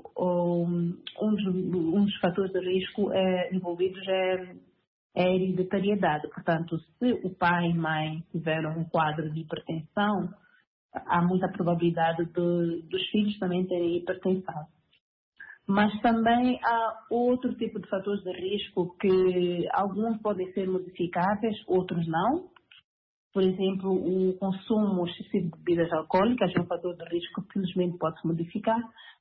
um dos fatores de risco envolvidos é a hereditariedade. Portanto, se o pai e mãe tiveram um quadro de hipertensão, há muita probabilidade dos filhos também terem hipertensão. Mas também há outro tipo de fatores de risco que alguns podem ser modificáveis, outros não. Por exemplo, o consumo excessivo de bebidas alcoólicas é um fator de risco que felizmente pode-se modificar,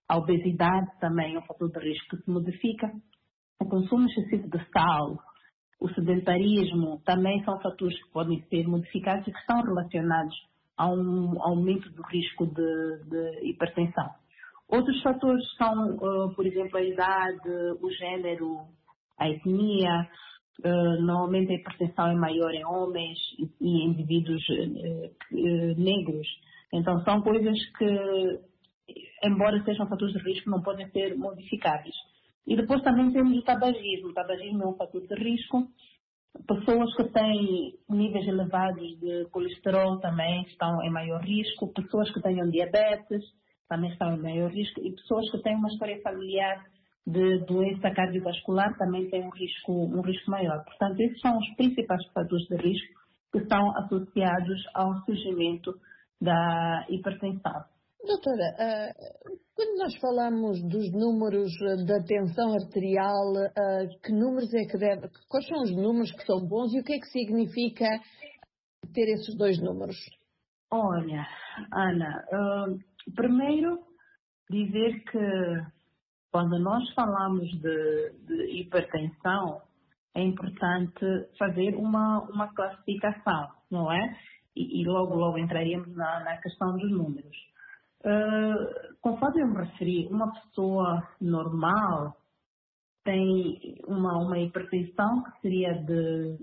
A obesidade também é um fator de risco que se modifica. O consumo excessivo de sal, o sedentarismo também são fatores que podem ser modificados e que estão relacionados a um aumento do risco de hipertensão. Outros fatores são, por exemplo, a idade, o género, a etnia. Normalmente a hipertensão é maior em homens e em indivíduos negros. Então são coisas que, embora sejam fatores de risco, não podem ser modificáveis. E depois também temos o tabagismo. O tabagismo é um fator de risco. Pessoas que têm níveis elevados de colesterol também estão em maior risco. Pessoas que tenham diabetes também estão em maior risco. E pessoas que têm uma história familiar de doença cardiovascular também têm um risco maior. Portanto, esses são os principais fatores de risco que estão associados ao surgimento da hipertensão. Doutora, quando nós falamos dos números da tensão arterial, que números é que deve, quais são os números que são bons e o que é que significa ter esses dois números? Olha, Ana, primeiro dizer que quando nós falamos de hipertensão, é importante fazer uma classificação, não é? E logo entraríamos na questão dos números. Conforme eu me referi, uma pessoa normal tem uma hipertensão que seria de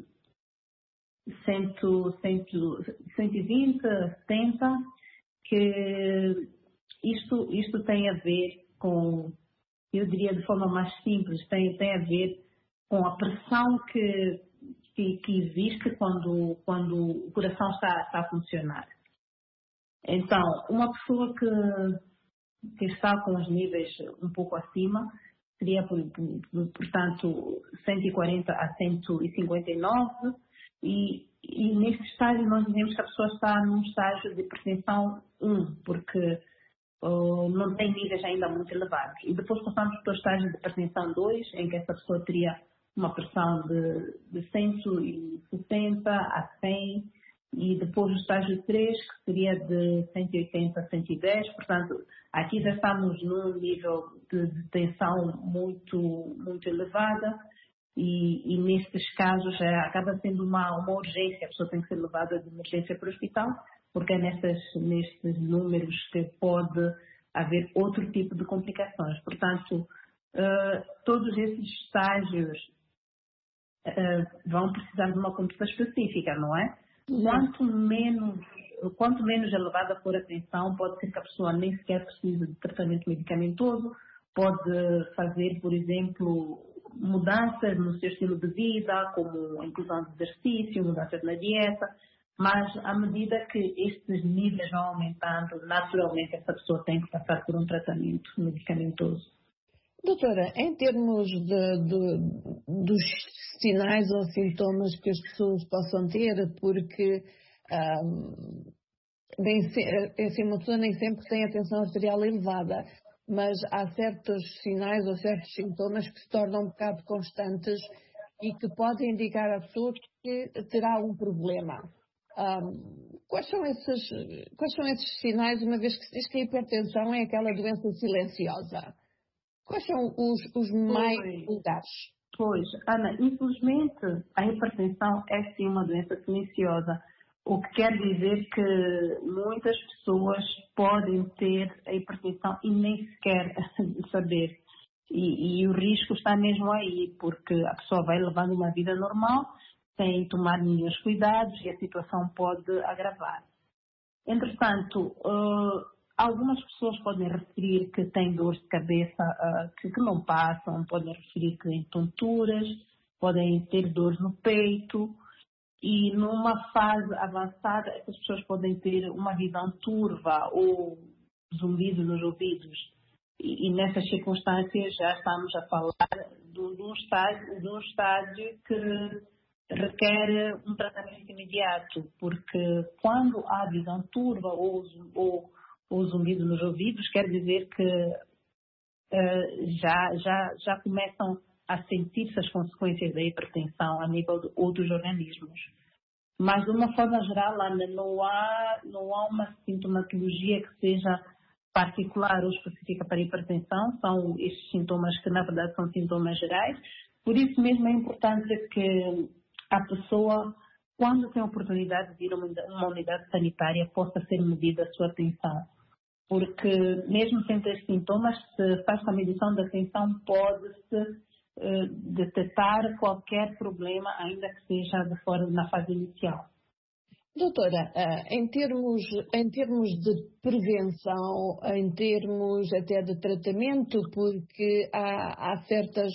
120, 70, que isto tem a ver com, eu diria de forma mais simples, tem a ver com a pressão que existe quando o coração está a funcionar. Então, uma pessoa que está com os níveis um pouco acima seria, portanto, 140 a 159 e neste estágio nós dizemos que a pessoa está num estágio de hipertensão 1, porque não tem níveis ainda muito elevados. E depois passamos para o estágio de hipertensão 2, em que essa pessoa teria uma pressão de 160 a 100, e depois o estágio 3, que seria de 180 a 110. Portanto, aqui já estamos num nível de tensão muito, muito elevada e nestes casos já acaba sendo uma urgência. A pessoa tem que ser levada de emergência para o hospital, porque é nestes números que pode haver outro tipo de complicações. Portanto, todos esses estágios vão precisar de uma conduta específica, não é? Quanto menos elevada for a tensão, pode ser que a pessoa nem sequer precise de tratamento medicamentoso, pode fazer, por exemplo, mudanças no seu estilo de vida, como a inclusão de exercício, mudanças na dieta, mas à medida que estes níveis vão aumentando, naturalmente essa pessoa tem que passar por um tratamento medicamentoso. Doutora, em termos dos sinais ou sintomas que as pessoas possam ter, porque uma pessoa nem sempre tem a tensão arterial elevada, mas há certos sinais ou certos sintomas que se tornam um bocado constantes e que podem indicar à pessoa que terá um problema. Quais são esses sinais, uma vez que se diz que a hipertensão é aquela doença silenciosa? Quais são os mais vulgares? Pois, Ana, infelizmente a hipertensão é sim uma doença silenciosa, o que quer dizer que muitas pessoas podem ter a hipertensão e nem sequer saber. E o risco está mesmo aí, porque a pessoa vai levando uma vida normal, sem tomar nenhum cuidados e a situação pode agravar. Entretanto, algumas pessoas podem referir que têm dores de cabeça que não passam, podem referir que têm tonturas, podem ter dores no peito e numa fase avançada essas pessoas podem ter uma visão turva ou zumbido nos ouvidos. E nessas circunstâncias já estamos a falar de um estágio que requer um tratamento imediato, porque quando há visão turva ou zumbido nos ouvidos, quer dizer que já começam a sentir-se as consequências da hipertensão a nível de outros organismos. Mas, de uma forma geral, Ana, não há uma sintomatologia que seja particular ou específica para a hipertensão, são estes sintomas que na verdade são sintomas gerais. Por isso mesmo é importante que a pessoa, quando tem a oportunidade de ir a uma unidade sanitária, possa ser medida a sua tensão. Porque mesmo sem ter sintomas, se faz a medição da tensão, pode-se detectar qualquer problema, ainda que seja na fase inicial. Doutora, em termos de prevenção, em termos até de tratamento, porque há certas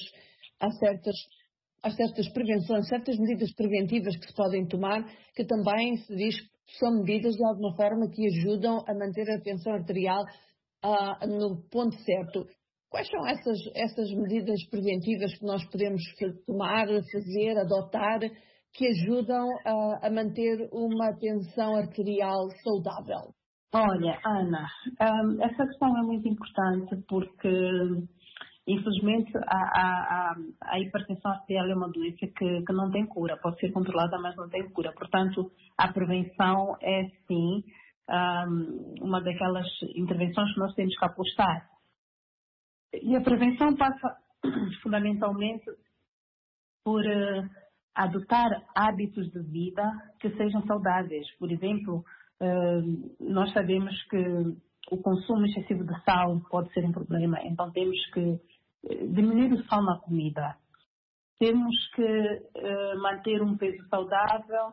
prevenções, certas medidas preventivas que se podem tomar, que também se diz que são medidas de alguma forma que ajudam a manter a tensão arterial no ponto certo. Quais são essas medidas preventivas que nós podemos tomar, fazer, adotar, que ajudam a manter uma tensão arterial saudável? Olha, Ana, essa questão é muito importante porque, infelizmente, a hipertensão arterial é uma doença que não tem cura, pode ser controlada, mas não tem cura. Portanto, a prevenção é, sim, uma daquelas intervenções que nós temos que apostar. E a prevenção passa, fundamentalmente, por adotar hábitos de vida que sejam saudáveis. Por exemplo, nós sabemos que o consumo excessivo de sal pode ser um problema, então temos que diminuir o sal na comida. Temos que manter um peso saudável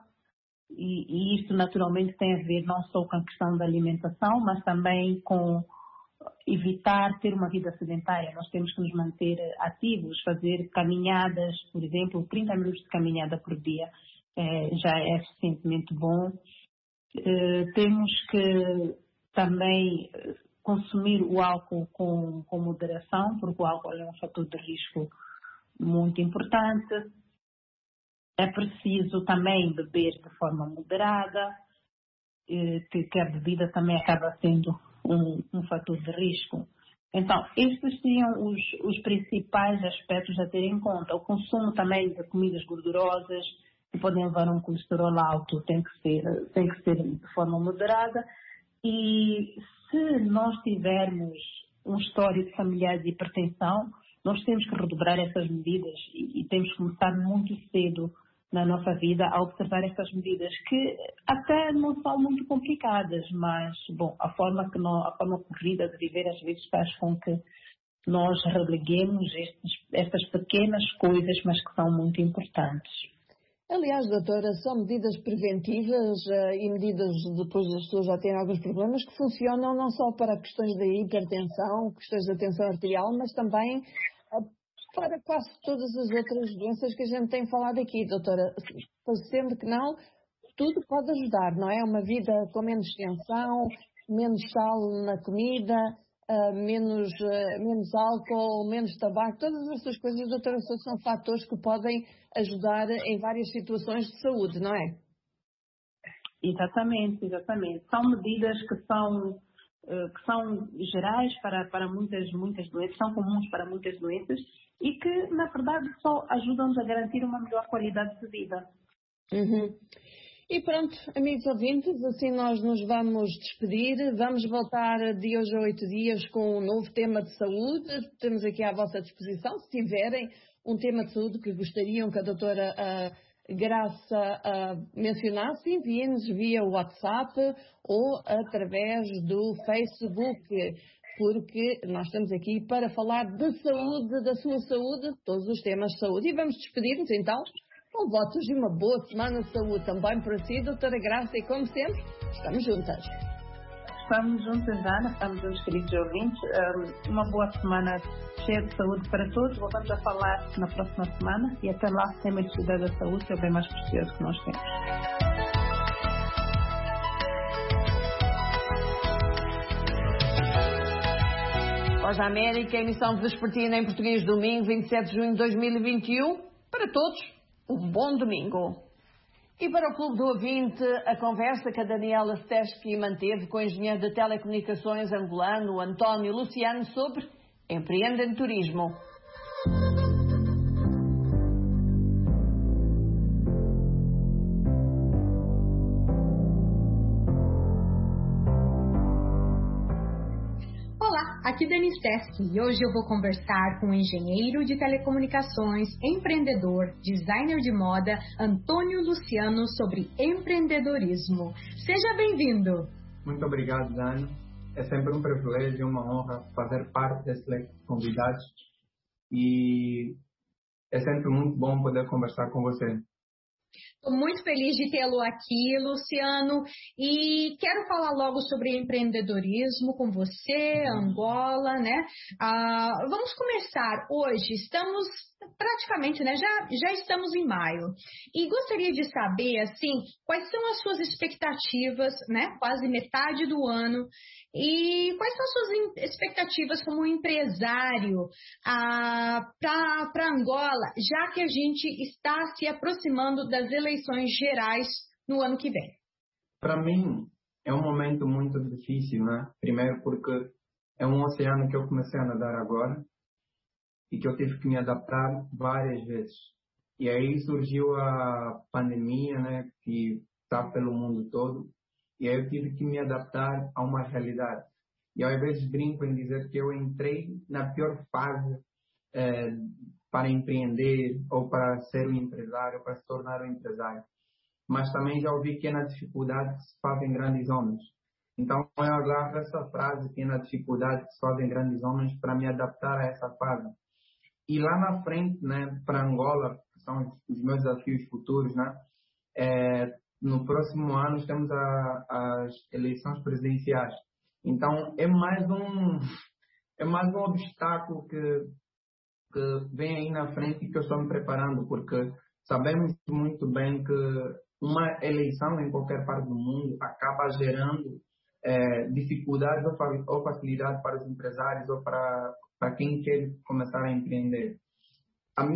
e isto naturalmente tem a ver não só com a questão da alimentação, mas também com evitar ter uma vida sedentária. Nós temos que nos manter ativos, fazer caminhadas, por exemplo, 30 minutos de caminhada por dia já é suficientemente bom. Temos que também consumir o álcool com moderação, porque o álcool é um fator de risco muito importante. É preciso também beber de forma moderada, que a bebida também acaba sendo um fator de risco. Então, estes seriam os principais aspectos a ter em conta. O consumo também de comidas gordurosas, que podem levar a um colesterol alto, tem que ser de forma moderada. E se nós tivermos um histórico familiar de hipertensão, nós temos que redobrar essas medidas e temos que começar muito cedo na nossa vida a observar essas medidas que até não são muito complicadas, mas, bom, a forma corrida de viver às vezes faz com que nós releguemos estas pequenas coisas, mas que são muito importantes. Aliás, doutora, são medidas preventivas e medidas depois das pessoas já têm alguns problemas que funcionam não só para questões da hipertensão, questões da tensão arterial, mas também para quase todas as outras doenças que a gente tem falado aqui, doutora. Parecendo que não, tudo pode ajudar, não é? Uma vida com menos tensão, menos sal na comida, menos álcool, menos tabaco, todas essas coisas, doutora, são fatores que podem ajudar em várias situações de saúde, não é? Exatamente. São medidas que são gerais para muitas doenças, são comuns para muitas doenças e que, na verdade, só ajudam-nos a garantir uma melhor qualidade de vida. Uhum. E pronto, amigos ouvintes, assim nós nos vamos despedir. Vamos voltar de hoje a 8 dias com um novo tema de saúde. Temos aqui à vossa disposição, se tiverem um tema de saúde que gostariam que a doutora Graça mencionasse, enviem-nos via WhatsApp ou através do Facebook, porque nós estamos aqui para falar de saúde, da sua saúde, todos os temas de saúde. E vamos despedir-nos então com votos de uma boa semana de saúde também para si, doutora Graça, e como sempre, estamos juntas. Estamos juntas, Ana, estamos juntos, queridos ouvintes. Uma boa semana cheia de saúde para todos. Voltamos a falar na próxima semana e até lá, tema de cuidar da saúde, que é o bem mais precioso que nós temos. Voz da América, emissão vespertina em português, domingo, 27 de junho de 2021. Para todos, um bom domingo. E para o Clube do Ouvinte, a conversa que a Daniela Steschi manteve com o engenheiro de telecomunicações angolano António Luciano sobre empreendedorismo. aqui Denise Tesc e hoje eu vou conversar com o engenheiro de telecomunicações, empreendedor, designer de moda, Antônio Luciano, sobre empreendedorismo. Seja bem-vindo! Muito obrigado, Dani. É sempre um privilégio e uma honra fazer parte desse leque de convidados e é sempre muito bom poder conversar com você. Estou muito feliz de tê-lo aqui, Luciano, e quero falar logo sobre empreendedorismo com você, Angola, né? Vamos começar hoje, estamos praticamente, né? Já estamos em maio, e gostaria de saber, assim, quais são as suas expectativas, né? Quase metade do ano, e quais são as suas expectativas como empresário para Angola, já que a gente está se aproximando das eleições gerais no ano que vem? Para mim, é um momento muito difícil, né? Primeiro porque é um oceano que eu comecei a nadar agora e que eu tive que me adaptar várias vezes. E aí surgiu a pandemia, né? Que está pelo mundo todo. E aí eu tive que me adaptar a uma realidade. E às vezes brinco em dizer que eu entrei na pior fase para empreender ou para ser um empresário, para se tornar um empresário. Mas também já ouvi que é na dificuldade que se fazem grandes homens. Então eu agarro essa frase, que é na dificuldade que se fazem grandes homens, para me adaptar a essa fase. E lá na frente, né, para Angola, que são os meus desafios futuros, né, no próximo ano temos as eleições presidenciais. Então é mais um obstáculo que vem aí na frente e que eu estou me preparando, porque sabemos muito bem que uma eleição em qualquer parte do mundo acaba gerando dificuldades ou facilidade para os empresários ou para quem quer começar a empreender. A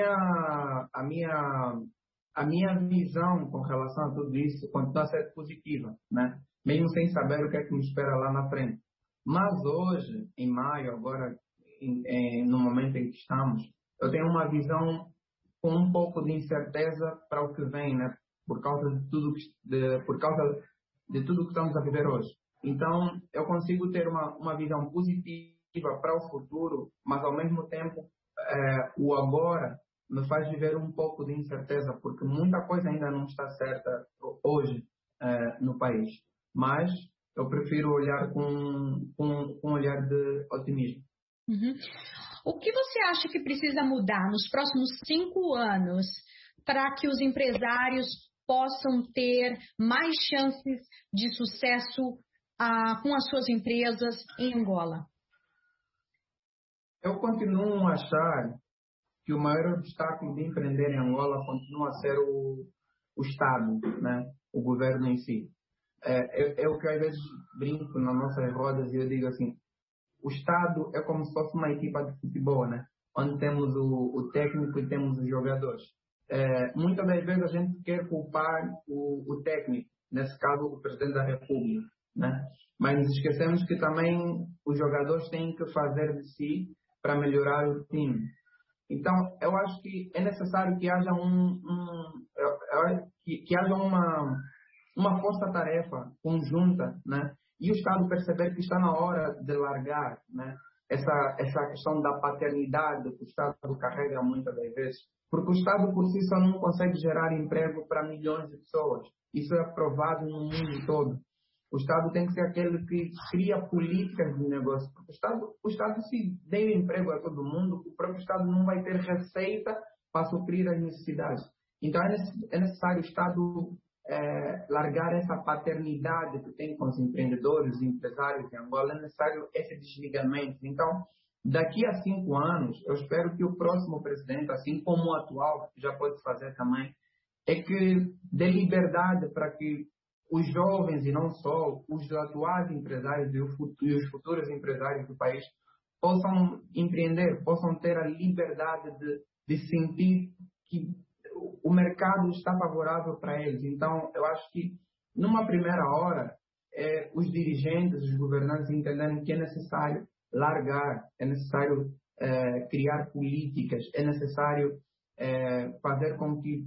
minha visão com relação a tudo isso continua a ser positiva, né? Mesmo sem saber o que é que me espera lá na frente. Mas hoje, em maio, agora, no momento em que estamos, eu tenho uma visão com um pouco de incerteza para o que vem, né? Por causa de tudo que estamos a viver hoje. Então, eu consigo ter uma visão positiva para o futuro, mas ao mesmo tempo o agora me faz viver um pouco de incerteza, porque muita coisa ainda não está certa hoje no país. Mas eu prefiro olhar com um olhar de otimismo. Uhum. O que você acha que precisa mudar nos próximos 5 anos para que os empresários possam ter mais chances de sucesso com as suas empresas em Angola? Eu continuo a achar que o maior obstáculo de empreender em Angola continua a ser o Estado, né? O governo em si. É o que às vezes brinco nas nossas rodas e eu digo assim, o Estado é como se fosse uma equipa de futebol, né? Onde temos o técnico e temos os jogadores. Muitas das vezes a gente quer culpar o técnico, nesse caso o Presidente da República, né? Mas nos esquecemos que também os jogadores têm que fazer de si para melhorar o time. Então, eu acho que é necessário que haja que haja uma força-tarefa conjunta, né? E o Estado perceber que está na hora de largar, né? Essa questão da paternidade que o Estado carrega muitas das vezes. Porque o Estado por si só não consegue gerar emprego para milhões de pessoas. Isso é provado no mundo todo. O Estado tem que ser aquele que cria políticas de negócio. Porque o Estado se der emprego a todo mundo, o próprio Estado não vai ter receita para suprir as necessidades. Então é necessário o Estado largar essa paternidade que tem com os empreendedores, os empresários de Angola. É necessário esse desligamento. Então, daqui a 5 anos, eu espero que o próximo presidente, assim como o atual, que já pode fazer também, é que dê liberdade para que os jovens e não só, os atuais empresários e os futuros empresários do país possam empreender, possam ter a liberdade de sentir que o mercado está favorável para eles. Então, eu acho que, numa primeira hora, os dirigentes, os governantes entenderem que é necessário largar, é necessário criar políticas, é necessário fazer com que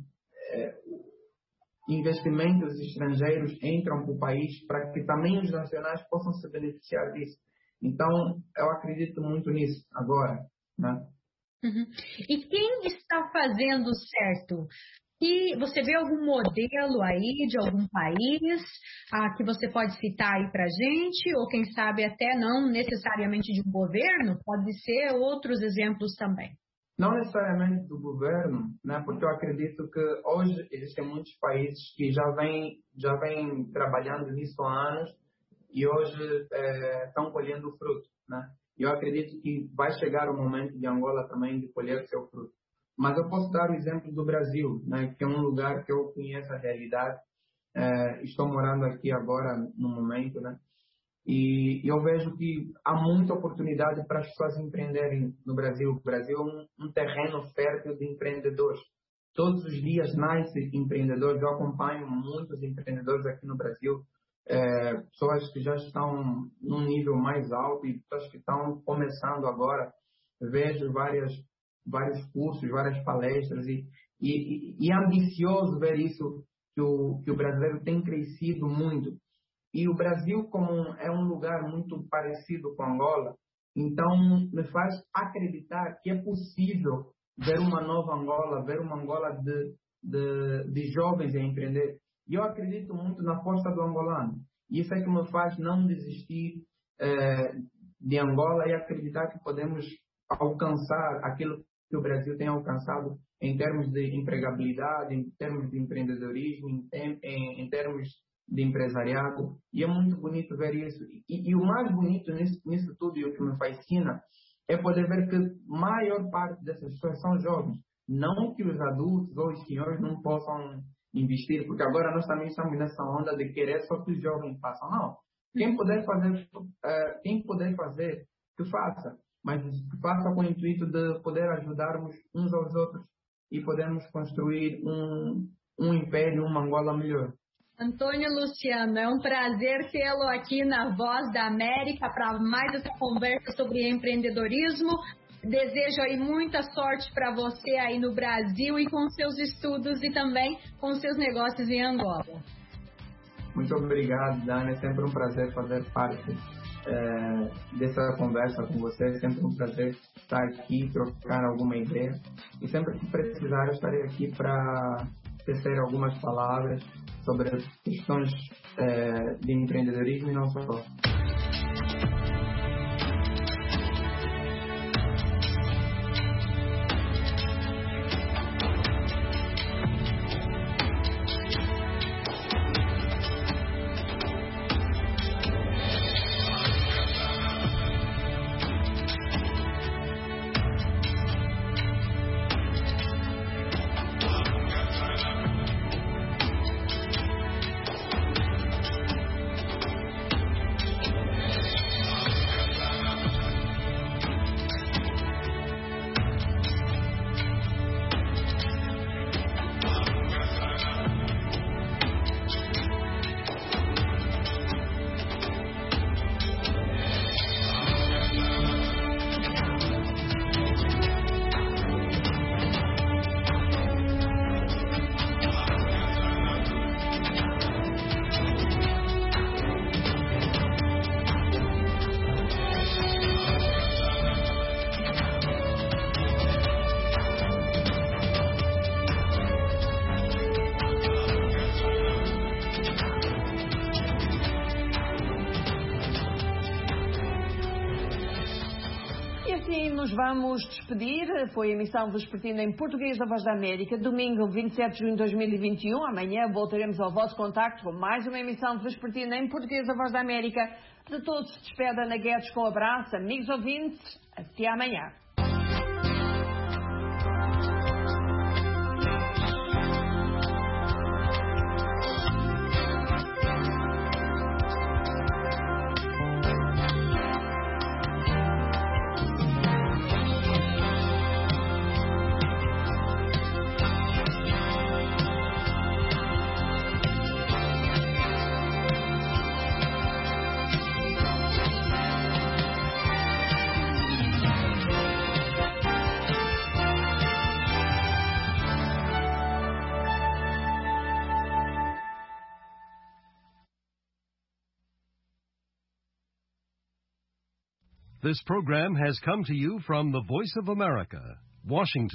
investimentos estrangeiros entram para o país para que também os nacionais possam se beneficiar disso. Então, eu acredito muito nisso agora, né? Uhum. E quem está fazendo certo? E você vê algum modelo aí de algum país que você pode citar aí para gente? Ou quem sabe até não necessariamente de um governo, pode ser outros exemplos também. Não necessariamente do governo, né? Porque eu acredito que hoje existem muitos países que já vêm trabalhando nisso há anos e hoje estão colhendo o fruto, né? E eu acredito que vai chegar o momento de Angola também de colher o seu fruto. Mas eu posso dar o exemplo do Brasil, né? Que é um lugar que eu conheço a realidade. Estou morando aqui agora no momento, né? E eu vejo que há muita oportunidade para as pessoas empreenderem no Brasil. O Brasil é um terreno fértil de empreendedores. Todos os dias nascem empreendedores. Eu acompanho muitos empreendedores aqui no Brasil. Pessoas que já estão num nível mais alto e pessoas que estão começando agora. Vejo vários cursos, várias palestras e é ambicioso ver isso, que o brasileiro tem crescido muito. E o Brasil, como é um lugar muito parecido com Angola, então me faz acreditar que é possível ver uma nova Angola, ver uma Angola de jovens a empreender. E eu acredito muito na força do angolano. E isso é que me faz não desistir de Angola e acreditar que podemos alcançar aquilo que o Brasil tem alcançado em termos de empregabilidade, em termos de empreendedorismo, em termos de empresariado. E é muito bonito ver isso. E o mais bonito nisso tudo e o que me fascina é poder ver que a maior parte dessas pessoas são jovens. Não que os adultos ou os senhores não possam investir, porque agora nós também estamos nessa onda de querer só que os jovens façam. Não. Quem puder fazer, que faça. Mas que faça com o intuito de poder ajudarmos uns aos outros e podermos construir um império, uma Angola melhor. Antônio Luciano, é um prazer tê-lo aqui na Voz da América para mais essa conversa sobre empreendedorismo. Desejo aí muita sorte para você aí no Brasil e com seus estudos e também com seus negócios em Angola. Muito obrigado, Dana. É sempre um prazer fazer parte dessa conversa com você. É sempre um prazer estar aqui, trocar alguma ideia. E sempre que precisar, eu estarei aqui para tecer algumas palavras sobre questões de empreendedorismo e não só. Nos vamos despedir. Foi a emissão vespertina em português da Voz da América, domingo 27 de junho de 2021. Amanhã voltaremos ao vosso contacto com mais uma emissão vespertina em português da Voz da América. De todos se despede Ana Guedes com um abraço. Amigos ouvintes, até amanhã. This program has come to you from the Voice of America, Washington.